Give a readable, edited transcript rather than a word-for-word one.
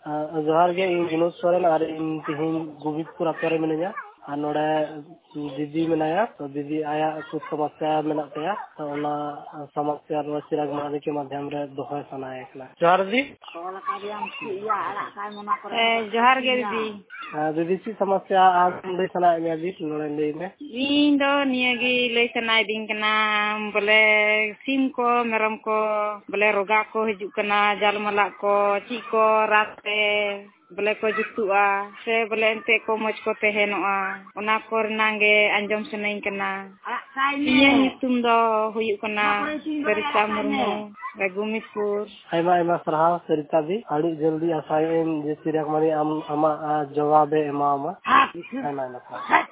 जोहार गे इन विनोद सोरेन और इन तिहिन गोविंदपुर अतरे मिनाया और नोड़े दीदी मिनाया तो दीदी आया कुछ समस्या मेना तया तो ओना समस्या रो चिराग मादी के माध्यम रे दोहय सनाय एकला जोहार दी जोहार गे दीदी दीदी ची समस्या आम ले सनाय मे दी नोड़े ले में इन दो नियगी ले सनाय दिन कना बोले सिम को मेरम को बोले रोगा को हिजु कना जालमला को ची को रात पे बोले को जुतुआ से बोले एंते को मज को तेहेनोआ ओना को रनांगे अंजम सनाई कना इये नितुम दो हुयु कना सरिता मुर्मू गोविंदपुर आयमा आयमा सरहा सरिता दी आड़ी जल्दी आसायन जे चिराग मादी आम आमा जवाब एमामा आयमा आयमा